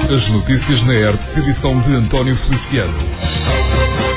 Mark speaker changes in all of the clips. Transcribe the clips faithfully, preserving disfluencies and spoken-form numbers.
Speaker 1: As notícias na E R T, edição de António Feliciano.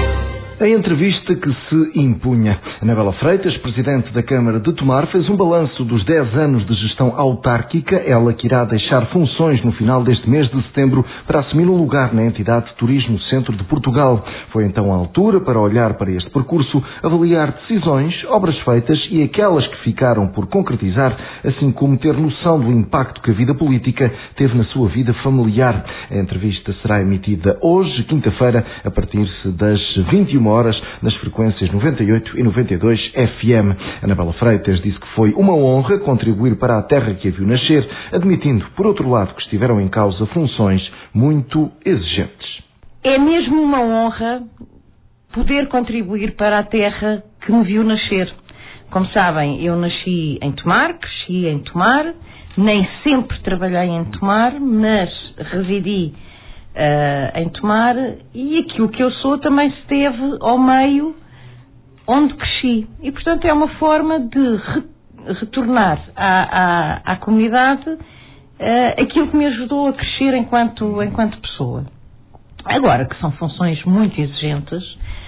Speaker 2: A entrevista que se impunha. Anabela Freitas, presidente da Câmara de Tomar, fez um balanço dos dez anos de gestão autárquica, ela que irá deixar funções no final deste mês de setembro para assumir um lugar na entidade Turismo Centro de Portugal. Foi então a altura para olhar para este percurso, avaliar decisões, obras feitas e aquelas que ficaram por concretizar, assim como ter noção do impacto que a vida política teve na sua vida familiar. A entrevista será emitida hoje, quinta-feira, a partir das vinte e uma horas nas frequências noventa e oito e noventa e dois F M. Anabela Freitas disse que foi uma honra contribuir para a terra que a viu nascer, admitindo, por outro lado, que estiveram em causa funções muito exigentes.
Speaker 3: É mesmo uma honra poder contribuir para a terra que me viu nascer. Como sabem, eu nasci em Tomar, cresci em Tomar, nem sempre trabalhei em Tomar, mas residi Uh, em Tomar, e aquilo que eu sou também se deve ao meio onde cresci. E, portanto, é uma forma de re retornar à, à, à comunidade uh, aquilo que me ajudou a crescer enquanto, enquanto pessoa. Agora, que são funções muito exigentes,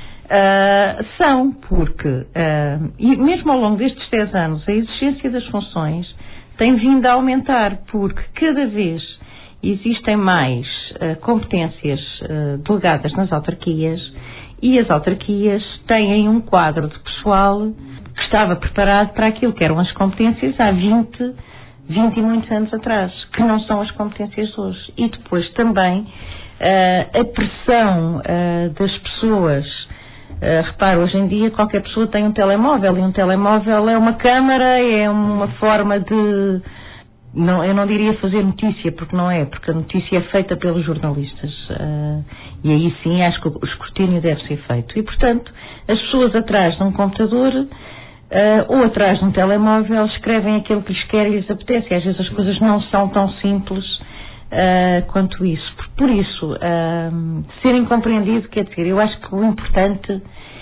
Speaker 3: uh, são porque, uh, e mesmo ao longo destes dez anos, a exigência das funções tem vindo a aumentar, porque cada vez existem mais uh, competências uh, delegadas nas autarquias e as autarquias têm um quadro de pessoal que estava preparado para aquilo que eram as competências há vinte, vinte e muitos anos atrás, que não são as competências de hoje. E depois também uh, a pressão uh, das pessoas. Uh, repare, hoje em dia qualquer pessoa tem um telemóvel, e um telemóvel é uma câmara, é uma forma de... Não, eu não diria fazer notícia, porque não é, porque a notícia é feita pelos jornalistas, uh, e aí sim acho que o escrutínio deve ser feito. E, portanto, as pessoas atrás de um computador uh, ou atrás de um telemóvel escrevem aquilo que lhes quer e lhes apetece, e às vezes as coisas não são tão simples uh, quanto isso. Por, por isso, uh, serem compreendidos, quer dizer, eu acho que o importante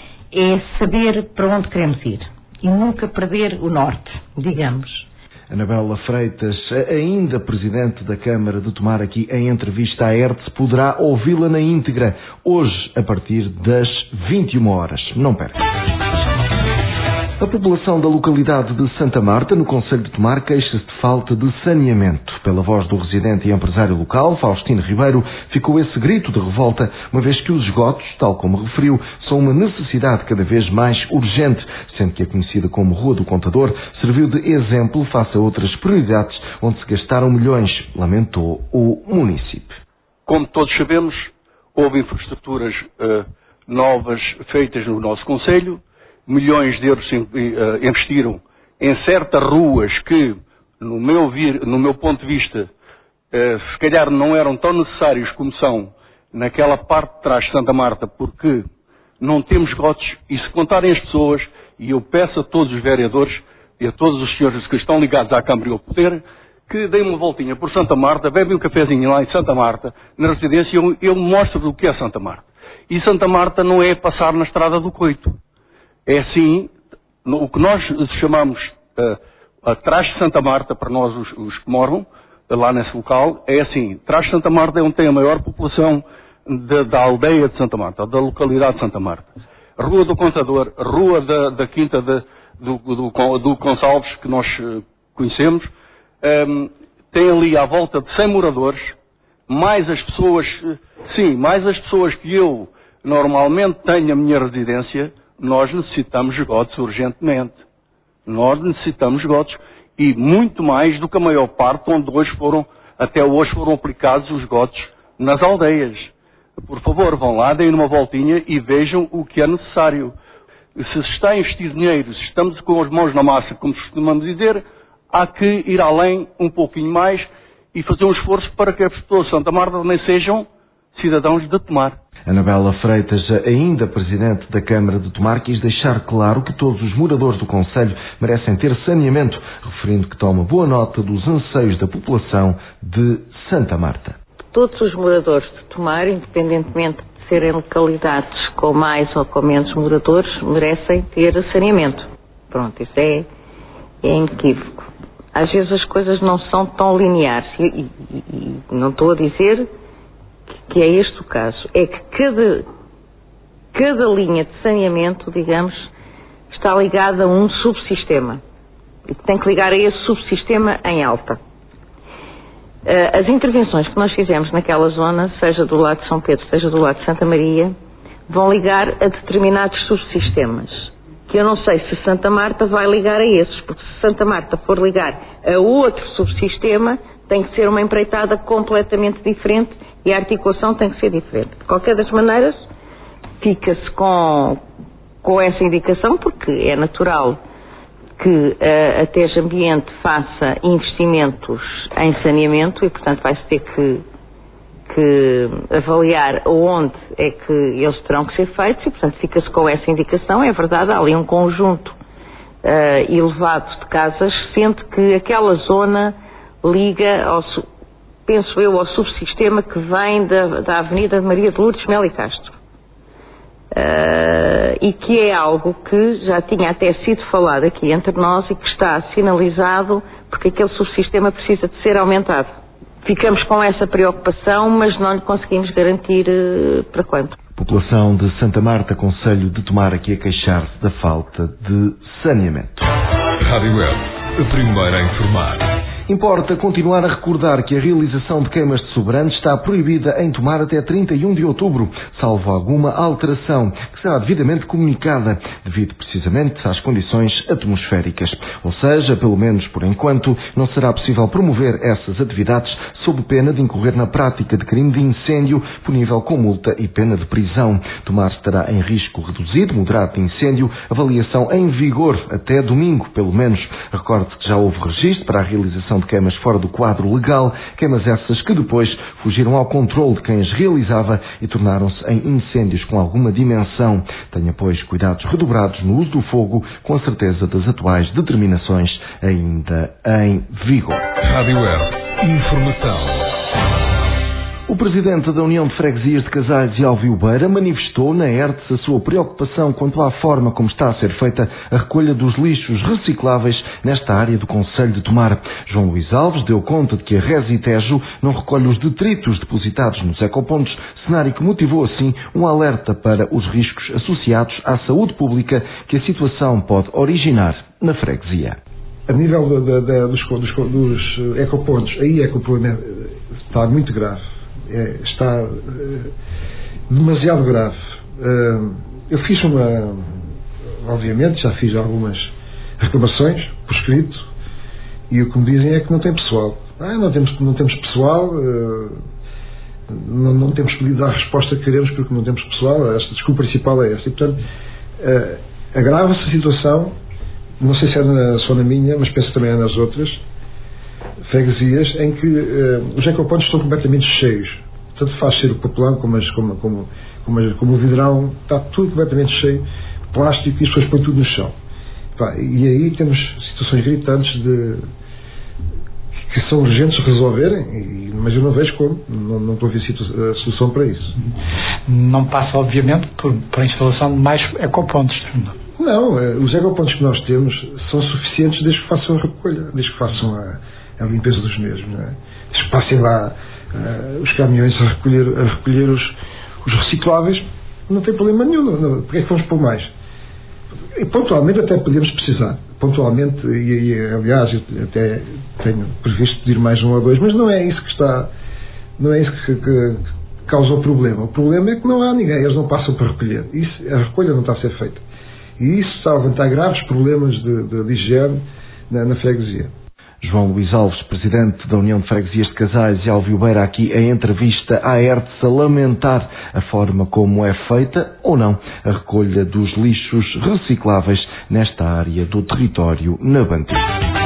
Speaker 3: é saber para onde queremos ir e nunca perder o norte, digamos.
Speaker 2: Anabela Freitas, ainda presidente da Câmara de Tomar, aqui em entrevista à E R T, poderá ouvi-la na íntegra, hoje, a partir das vinte e uma horas. Não perca. A população da localidade de Santa Marta, no concelho de Tomar, queixa-se de falta de saneamento. Pela voz do residente e empresário local, Faustino Ribeiro, ficou esse grito de revolta, uma vez que os esgotos, tal como referiu, são uma necessidade cada vez mais urgente, sendo que a conhecida como Rua do Contador serviu de exemplo face a outras prioridades onde se gastaram milhões, lamentou o município.
Speaker 4: Como todos sabemos, houve infraestruturas uh, novas feitas no nosso concelho. Milhões de euros investiram em certas ruas que, no meu, vir, no meu ponto de vista, se calhar não eram tão necessários como são naquela parte de trás de Santa Marta, porque não temos esgotos, e se contarem as pessoas, e eu peço a todos os vereadores e a todos os senhores que estão ligados à Câmara e ao Poder, que deem uma voltinha por Santa Marta, bebem um cafezinho lá em Santa Marta, na residência, eu, eu mostro o que é Santa Marta. E Santa Marta não é passar na estrada do Coito. É assim, o que nós chamamos uh, atrás de Santa Marta, para nós os, os que moram lá nesse local, é assim, trás de Santa Marta é onde tem a maior população de, da aldeia de Santa Marta, da localidade de Santa Marta. Rua do Contador, Rua da, da Quinta de, do, do, do Gonçalves, que nós uh, conhecemos, um, tem ali à volta de cem moradores, mais as pessoas, uh, sim, mais as pessoas que eu normalmente tenho a minha residência. Nós necessitamos esgotos urgentemente. Nós necessitamos esgotos e muito mais do que a maior parte onde hoje foram, até hoje foram aplicados os esgotos nas aldeias. Por favor, vão lá, deem uma voltinha e vejam o que é necessário. Se está a investir dinheiro, se estamos com as mãos na massa, como costumamos dizer, há que ir além um pouquinho mais e fazer um esforço para que as pessoas de Santa Marta também sejam cidadãos de Tomar.
Speaker 2: Anabela Freitas, ainda presidente da Câmara de Tomar, quis deixar claro que todos os moradores do concelho merecem ter saneamento, referindo que toma boa nota dos anseios da população de Santa Marta.
Speaker 3: Todos os moradores de Tomar, independentemente de serem localidades com mais ou com menos moradores, merecem ter saneamento. Pronto, isso é, é inequívoco. Às vezes as coisas não são tão lineares e, e, e não estou a dizer que é este o caso, é que cada, cada linha de saneamento, digamos, está ligada a um subsistema e tem que ligar a esse subsistema em alta. As intervenções que nós fizemos naquela zona, seja do lado de São Pedro, seja do lado de Santa Maria, vão ligar a determinados subsistemas, que eu não sei se Santa Marta vai ligar a esses, porque se Santa Marta for ligar a outro subsistema, tem que ser uma empreitada completamente diferente e a articulação tem que ser diferente. De qualquer das maneiras, fica-se com, com essa indicação, porque é natural que a, a T E G Ambiente faça investimentos em saneamento e, portanto, vai-se ter que, que avaliar onde é que eles terão que ser feitos e, portanto, fica-se com essa indicação. É verdade, há ali um conjunto uh, elevado de casas, sendo que aquela zona liga, ao, penso eu, ao subsistema que vem da, da Avenida de Maria de Lourdes Melo e Castro. Uh, e que é algo que já tinha até sido falado aqui entre nós e que está sinalizado porque aquele subsistema precisa de ser aumentado. Ficamos com essa preocupação, mas não lhe conseguimos garantir uh, para quanto.
Speaker 2: População de Santa Marta, concelho de Tomar, aqui a queixar-se da falta de saneamento.
Speaker 1: Rádio Web, a primeira a informar.
Speaker 2: Importa continuar a recordar que a realização de queimas de soberantes está proibida em Tomar até trinta e um de outubro, salvo alguma alteração, que será devidamente comunicada, devido precisamente às condições atmosféricas. Ou seja, pelo menos por enquanto, não será possível promover essas atividades sob pena de incorrer na prática de crime de incêndio, punível com multa e pena de prisão. Tomar estará em risco reduzido, moderado de incêndio, avaliação em vigor até domingo, pelo menos. Recorde que já houve registro para a realização de queimas fora do quadro legal, queimas essas que depois fugiram ao controle de quem as realizava e tornaram-se em incêndios com alguma dimensão. Tenha, pois, cuidados redobrados no uso do fogo, com a certeza das atuais determinações ainda em vigor.
Speaker 1: Rádio Web, informação.
Speaker 2: O presidente da União de Freguesias de Casais e Alviobeira manifestou na E R T S a sua preocupação quanto à forma como está a ser feita a recolha dos lixos recicláveis nesta área do concelho de Tomar. João Luís Alves deu conta de que a Resitejo não recolhe os detritos depositados nos ecopontos, cenário que motivou assim um alerta para os riscos associados à saúde pública que a situação pode originar na freguesia.
Speaker 5: A nível de, de, de, dos, dos, dos ecopontos, aí é que o problema está muito grave. É, está uh, demasiado grave. Uh, eu fiz uma, obviamente, já fiz algumas reclamações por escrito e o que me dizem é que não tem pessoal. Ah, não temos, não temos pessoal, uh, não, não temos pedido a resposta que queremos porque não temos pessoal. Esta desculpa principal é esta. E, portanto, uh, agrava-se a situação, não sei se é na, só na minha, mas penso também é nas outras freguesias em que uh, os ecopontos estão completamente cheios. Tanto faz ser o papelão como, as, como, como, como, as, como o vidrão, está tudo completamente cheio de plástico e as pessoas põem tudo no chão. Pá, e aí temos situações gritantes de, que são urgentes de resolverem, e, mas eu não vejo como, não, não estou a ver a solução para isso.
Speaker 6: Não passa, obviamente, por, por a instalação de mais ecopontos.
Speaker 5: Não, os ecopontos que nós temos são suficientes desde que façam a recolha, desde que façam a a limpeza dos mesmos, não é? Desde que passem lá uh, os caminhões a recolher, a recolher os, os recicláveis, não tem problema nenhum. Não, porque é que vamos pôr mais? E pontualmente até podemos precisar. Pontualmente, e, e aliás, eu até tenho previsto pedir mais um ou dois, mas não é isso que está, não é isso que, que, que causa o problema. O problema é que não há ninguém, eles não passam para recolher. Isso, a recolha não está a ser feita. E isso está a levantar graves problemas de, de, de higiene na, na freguesia.
Speaker 2: João Luís Alves, presidente da União de Freguesias de Casais e Alviobeira, aqui em entrevista à E R T S, a lamentar a forma como é feita, ou não, a recolha dos lixos recicláveis nesta área do território nabantil.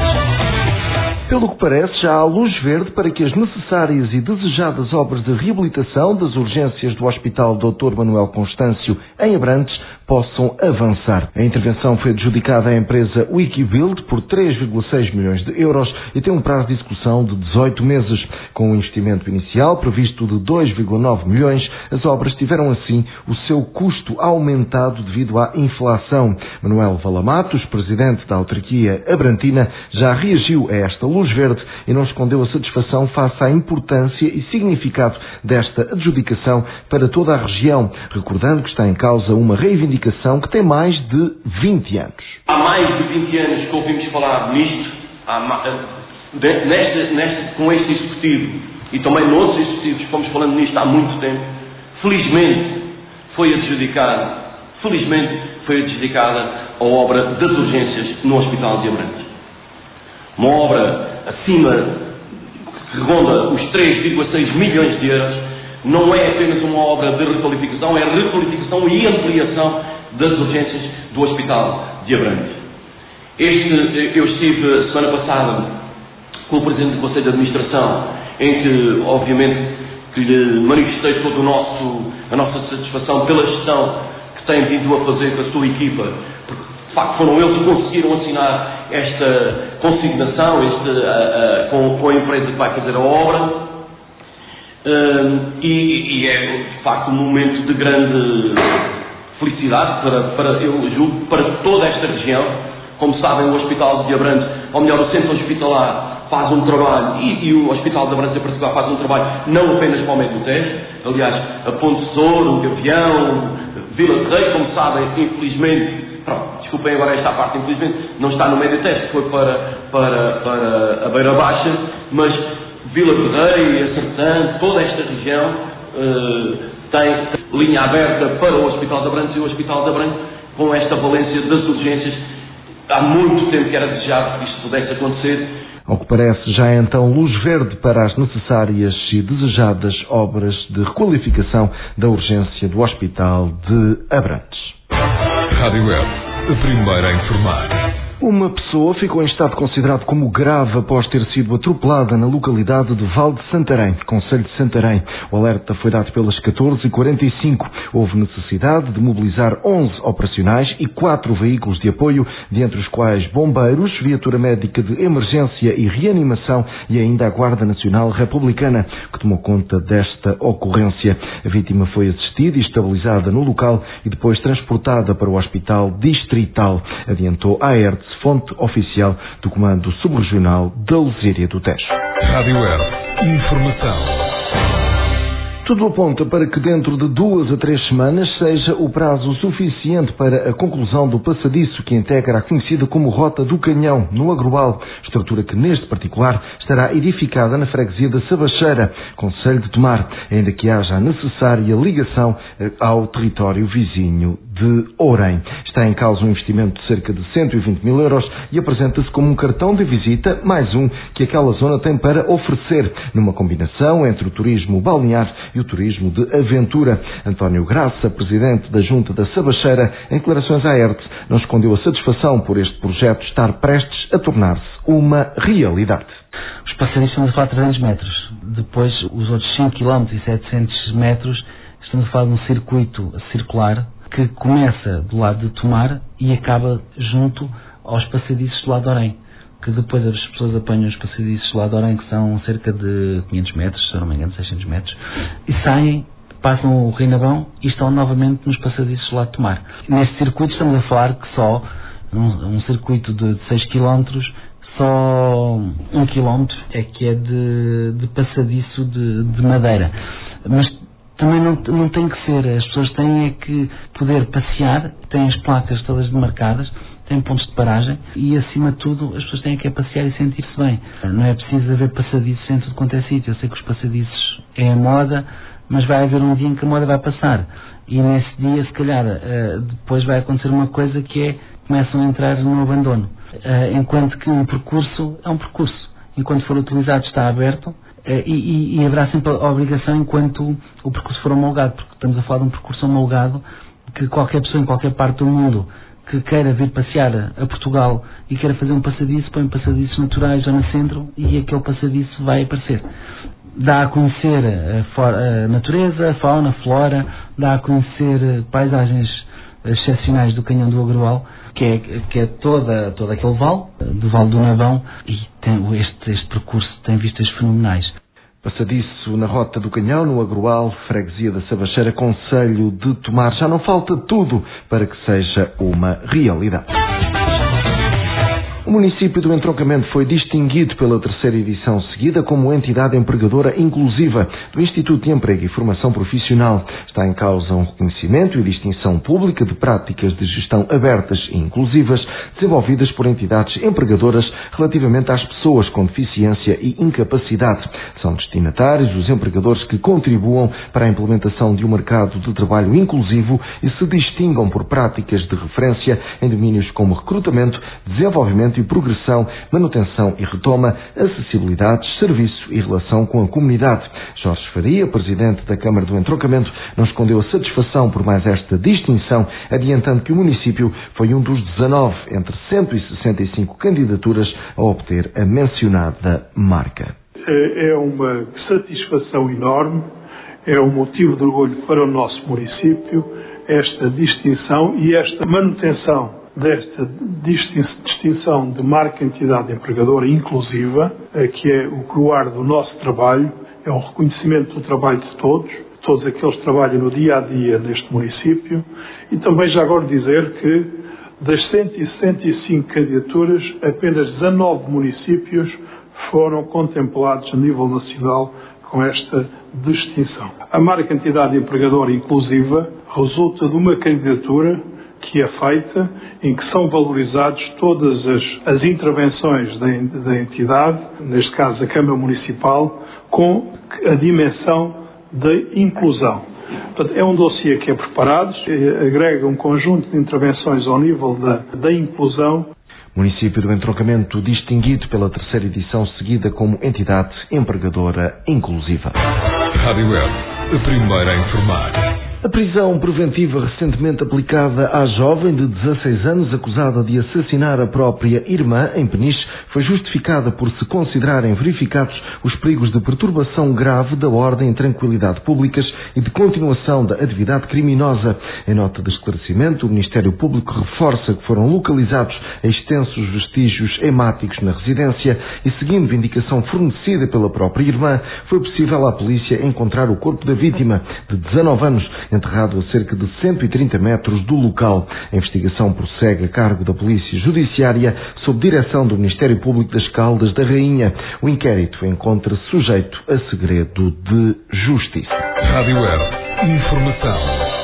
Speaker 2: Pelo que parece, já há luz verde para que as necessárias e desejadas obras de reabilitação das urgências do Hospital doutor Manuel Constâncio, em Abrantes, possam avançar. A intervenção foi adjudicada à empresa Wikibuild por três vírgula seis milhões de euros e tem um prazo de execução de dezoito meses. Com um investimento inicial previsto de dois vírgula nove milhões, as obras tiveram assim o seu custo aumentado devido à inflação. Manuel Valamatos, presidente da autarquia abrantina, já reagiu a esta luz verde e não escondeu a satisfação face à importância e significado desta adjudicação para toda a região, recordando que está em causa uma reivindicação que tem mais de vinte anos.
Speaker 7: Há mais de vinte anos que ouvimos falar nisto, há, neste, neste, com este executivo e também noutros executivos, fomos falando nisto há muito tempo. Felizmente foi adjudicada, felizmente foi adjudicada a obra das urgências no Hospital de Abrantes. Uma obra acima, que ronda os três vírgula seis milhões de euros, não é apenas uma obra de requalificação, é requalificação e ampliação das urgências do Hospital de Abrantes. Este, eu estive semana passada com o Presidente do Conselho de Administração, em que, obviamente, que lhe manifestei todo o nosso, a nossa satisfação pela gestão que tem vindo a fazer com a sua equipa, porque, de facto, foram eles que conseguiram assinar esta consignação este, a, a, com, com a empresa que vai fazer a obra. Um, e, e é, de facto, um momento de grande felicidade para, para, eu julgo, para toda esta região. Como sabem, o Hospital de Abrantes, ou melhor, o Centro Hospitalar, faz um trabalho, e, e o Hospital de Abrantes em particular faz um trabalho não apenas para o meio do Tejo, aliás, a Ponte Tesouro, o Gavião, Vila de Rei, como sabem, infelizmente, pronto, desculpem agora esta parte, infelizmente não está no meio do Tejo, foi para, para, para a Beira Baixa, mas Vila de Rei, a Sertã, toda esta região uh, tem linha aberta para o Hospital de Abrantes, e o Hospital de Abrantes, com esta valência das urgências, há muito tempo que era desejado que isto pudesse acontecer.
Speaker 2: Ao que parece, já é então luz verde para as necessárias e desejadas obras de requalificação da urgência do Hospital de Abrantes.
Speaker 1: Rádio Web, a primeira a informar.
Speaker 2: Uma pessoa ficou em estado considerado como grave após ter sido atropelada na localidade de Val de Santarém, concelho de Santarém. O alerta foi dado pelas catorze e quarenta e cinco. Houve necessidade de mobilizar onze operacionais e quatro veículos de apoio, dentre os quais bombeiros, viatura médica de emergência e reanimação e ainda a Guarda Nacional Republicana, que tomou conta desta ocorrência. A vítima foi assistida e estabilizada no local e depois transportada para o Hospital Distrital, adiantou a AERTS, fonte oficial do Comando Subregional da Lesíria do Tejo.
Speaker 1: Rádio Web, informação.
Speaker 2: Tudo aponta para que dentro de duas a três semanas seja o prazo suficiente para a conclusão do passadiço que integra a conhecida como Rota do Canhão, no Agrobal, estrutura que neste particular estará edificada na freguesia da Sabacheira, concelho de Tomar, ainda que haja a necessária ligação ao território vizinho de Ourém. Está em causa um investimento de cerca de cento e vinte mil euros e apresenta-se como um cartão de visita, mais um, que aquela zona tem para oferecer, numa combinação entre o turismo balnear e o turismo de aventura. António Graça, presidente da Junta da Sabacheira, em declarações à AERTS, não escondeu a satisfação por este projeto estar prestes a tornar-se uma realidade.
Speaker 8: Os passadiços estamos a falar de trezentos metros. Depois, os outros cinco quilómetros e setecentos metros, estamos a falar de um circuito circular que começa do lado de Tomar e acaba junto aos passadiços do lado de Ourém, que depois as pessoas apanham os passadiços do lado de Ourém, que são cerca de quinhentos metros, se não me engano, seiscentos metros, e saem, passam o Reinabão e estão novamente nos passadiços do lado de Tomar. Neste circuito estamos a falar que só, um, um circuito de seis quilómetros, só um quilómetro é que é de, de passadiço de, de madeira. Mas também não, não tem que ser, as pessoas têm é que poder passear, têm as placas todas demarcadas, têm pontos de paragem e, acima de tudo, as pessoas têm que passear e sentir-se bem. Não é preciso haver passadiços em tudo quanto é sítio. Eu sei que os passadiços é a moda, mas vai haver um dia em que a moda vai passar. E nesse dia, se calhar, depois vai acontecer uma coisa que é, começam a entrar no abandono. Enquanto que um percurso é um percurso. Enquanto for utilizado, está aberto. E, e, e haverá sempre a obrigação enquanto o percurso for homologado, porque estamos a falar de um percurso homologado que qualquer pessoa em qualquer parte do mundo que queira vir passear a Portugal e queira fazer um passadiço, põe passadiços naturais zona centro e aquele passadiço vai aparecer. Dá a conhecer a, for, a natureza, a fauna, a flora, dá a conhecer paisagens excepcionais do canhão do Agrual, que é, que é toda, todo aquele vale, do Vale do Navão, e tem, este, este percurso tem vistas fenomenais.
Speaker 2: Passadiço na Rota do Canhão, no Agrual, freguesia da Sabacheira, concelho de Tomar. Já não falta tudo para que seja uma realidade. O município do Entroncamento foi distinguido pela terceira edição seguida como entidade empregadora inclusiva do Instituto de Emprego e Formação Profissional. Está em causa um reconhecimento e distinção pública de práticas de gestão abertas e inclusivas desenvolvidas por entidades empregadoras relativamente às pessoas com deficiência e incapacidade. São destinatários os empregadores que contribuam para a implementação de um mercado de trabalho inclusivo e se distingam por práticas de referência em domínios como recrutamento, desenvolvimento e progressão, manutenção e retoma, acessibilidade, serviço e relação com a comunidade. Jorge Faria, presidente da Câmara do Entroncamento, não escondeu a satisfação por mais esta distinção, adiantando que o município foi um dos dezanove entre cento e sessenta e cinco candidaturas a obter a mencionada marca.
Speaker 9: É uma satisfação enorme, é um motivo de orgulho para o nosso município, esta distinção e esta manutenção desta distinção de marca entidade empregadora inclusiva, que é o coroar do nosso trabalho, é um reconhecimento do trabalho de todos, todos aqueles que trabalham no dia a dia neste município, e também já agora dizer que das cento e sessenta e cinco candidaturas, apenas dezanove municípios foram contemplados a nível nacional com esta distinção. A marca entidade empregadora inclusiva resulta de uma candidatura que é feita, em que são valorizadas todas as, as intervenções da, da entidade, neste caso a Câmara Municipal, com a dimensão da inclusão. Portanto, é um dossiê que é preparado, agrega um conjunto de intervenções ao nível da, da inclusão.
Speaker 2: Município do Entroncamento distinguido pela terceira edição seguida como entidade empregadora inclusiva.
Speaker 1: Rádio Web, a primeira a informar.
Speaker 2: A prisão preventiva recentemente aplicada à jovem de dezasseis anos acusada de assassinar a própria irmã em Peniche foi justificada por se considerarem verificados os perigos de perturbação grave da ordem e tranquilidade públicas e de continuação da atividade criminosa. Em nota de esclarecimento, o Ministério Público reforça que foram localizados extensos vestígios hemáticos na residência e, seguindo indicação fornecida pela própria irmã, foi possível à polícia encontrar o corpo da vítima, de dezanove anos, enterrado a cerca de cento e trinta metros do local. A investigação prossegue a cargo da Polícia Judiciária sob direção do Ministério Público das Caldas da Rainha. O inquérito encontra-se sujeito a segredo de justiça.
Speaker 1: Rádio Web, informação.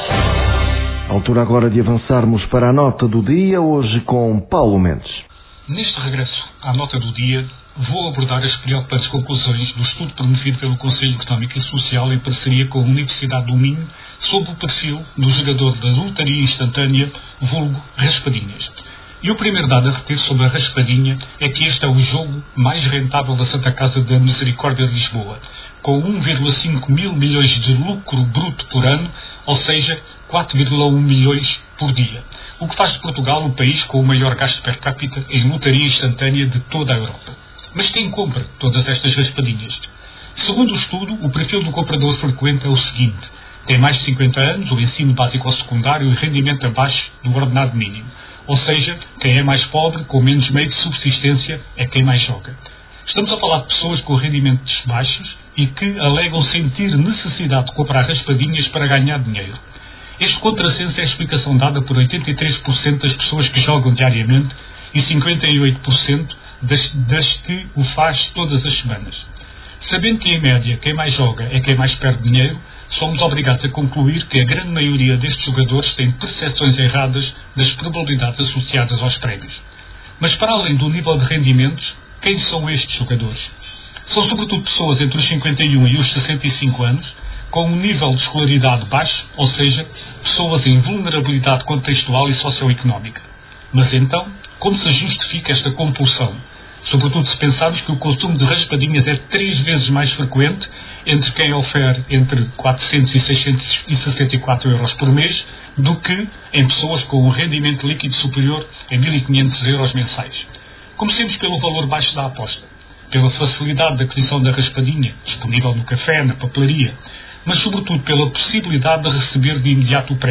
Speaker 2: Altura agora de avançarmos para a nota do dia, hoje com Paulo Mendes.
Speaker 10: Neste regresso à nota do dia, vou abordar as preocupantes conclusões do estudo promovido pelo Conselho Económico e Social em parceria com a Universidade do Minho sobre o perfil do jogador da lotaria instantânea, vulgo Raspadinhas. E o primeiro dado a reter sobre a Raspadinha é que este é o jogo mais rentável da Santa Casa da Misericórdia de Lisboa, com um vírgula cinco mil milhões de lucro bruto por ano, ou seja, quatro vírgula um milhões por dia, o que faz de Portugal o país com o maior gasto per capita em lotaria instantânea de toda a Europa. Mas quem compra todas estas raspadinhas? Segundo o estudo, o perfil do comprador frequente é o seguinte: tem mais de cinquenta anos, o ensino básico ou secundário e rendimento abaixo do ordenado mínimo. Ou seja, quem é mais pobre, com menos meio de subsistência, é quem mais joga. Estamos a falar de pessoas com rendimentos baixos e que alegam sentir necessidade de comprar raspadinhas para ganhar dinheiro. Este contrassenso é a explicação dada por oitenta e três por cento das pessoas que jogam diariamente e cinquenta e oito por cento das, das que o faz todas as semanas. Sabendo que, em média, quem mais joga é quem mais perde dinheiro, somos obrigados a concluir que a grande maioria destes jogadores tem percepções erradas das probabilidades associadas aos prémios. Mas, para além do nível de rendimentos, quem são estes jogadores? São sobretudo pessoas entre os cinquenta e um e os sessenta e cinco anos, com um nível de escolaridade baixo, ou seja, pessoas em vulnerabilidade contextual e socioeconómica. Mas então, como se justifica esta compulsão? Sobretudo se pensarmos que o consumo de raspadinhas é três vezes mais frequente entre quem ofere entre quatrocentos e seiscentos e sessenta e quatro euros por mês do que em pessoas com um rendimento líquido superior a mil e quinhentos euros mensais. Comecemos pelo valor baixo da aposta, pela facilidade de aquisição da raspadinha, disponível no café, na papelaria, mas sobretudo pela possibilidade de receber de imediato o prémio,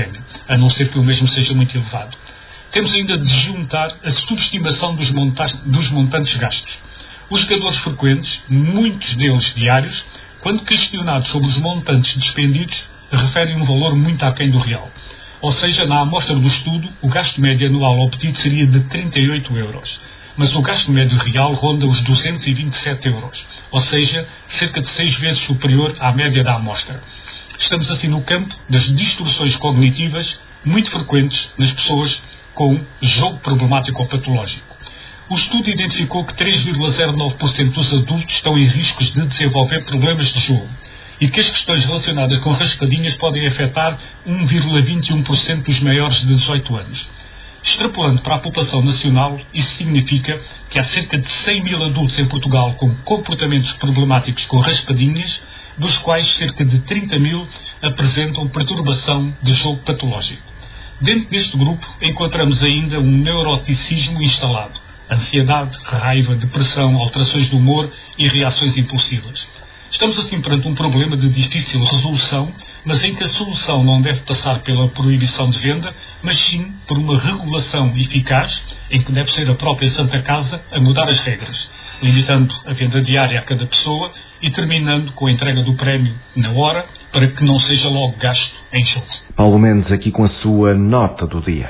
Speaker 10: a não ser que o mesmo seja muito elevado. Temos ainda de juntar a subestimação dos, monta- dos montantes gastos. Os jogadores frequentes, muitos deles diários, quando questionados sobre os montantes despendidos, referem um valor muito aquém do real. Ou seja, na amostra do estudo, o gasto médio anual obtido seria de trinta e oito euros. Mas o gasto médio real ronda os duzentos e vinte e sete euros. Ou seja, cerca de seis vezes superior à média da amostra. Estamos assim no campo das distorções cognitivas muito frequentes nas pessoas com jogo problemático ou patológico. O estudo identificou que três vírgula zero nove por cento dos adultos estão em riscos de desenvolver problemas de jogo e que as questões relacionadas com raspadinhas podem afetar um vírgula vinte e um por cento dos maiores de dezoito anos. Extrapolando para a população nacional, isso significa que há cerca de cem mil adultos em Portugal com comportamentos problemáticos com raspadinhas, dos quais cerca de trinta mil apresentam perturbação de jogo patológico. Dentro deste grupo encontramos ainda um neuroticismo instalado, ansiedade, raiva, depressão, alterações de humor e reações impulsivas. Estamos assim perante um problema de difícil resolução, mas em que a solução não deve passar pela proibição de venda, mas sim por uma regulação eficaz, em que deve ser a própria Santa Casa a mudar as regras, limitando a venda diária a cada pessoa e terminando com a entrega do prémio na hora, para que não seja logo gasto em jogo.
Speaker 2: Paulo Mendes aqui com a sua nota do dia.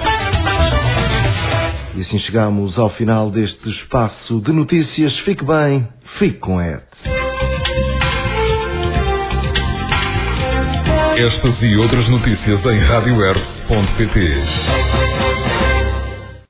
Speaker 2: E assim chegamos ao final deste espaço de notícias. Fique bem, fique com Ed.
Speaker 1: Estas e outras notícias em rádio r ponto pt.